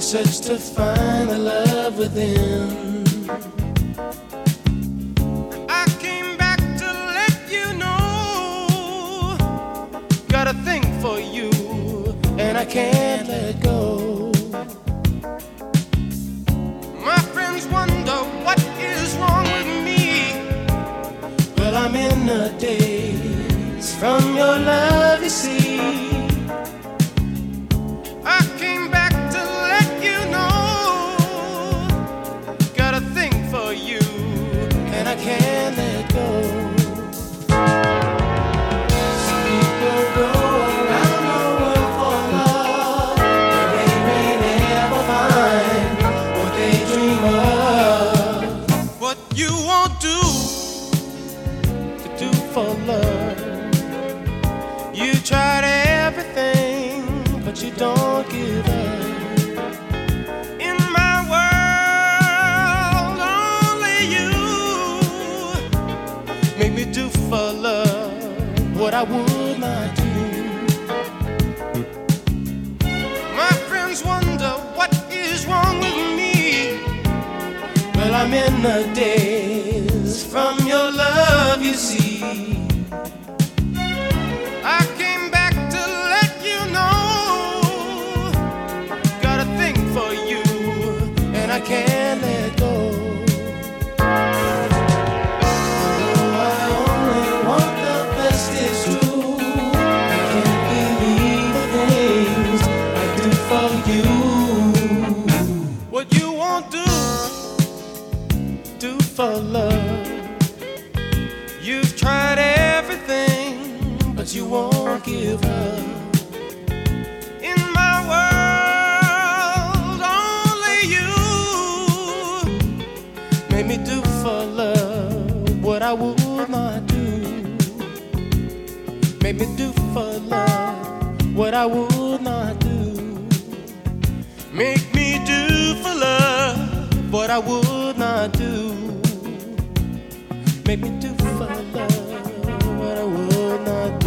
search to find the love within. I came back to let you know, got a thing for you, and I can't let go. My friends wonder what is wrong with me. Well, I'm in a daze from your love, you see. I came back to let you know, got a thing for you, and I can't let go. Some people go around the world for love, but they may never find what they dream of. What you won't do to do for love, you tried everything, but you don't give up. In my world, only you make me do for love what I would not do. My friends wonder what is wrong with me. Well, I'm in a daze from your love, you see. I came back to let you know, got a thing for you, and I can't let go. Although I only want the best, it's true, I can't believe the things I do for you. What you won't do for love. You've tried everything, but you won't give up. In my world, only you made me do for love what I would not do. Made me do for love what I would not do. Make me do for love what I would not do. Make me do for love what I would not do.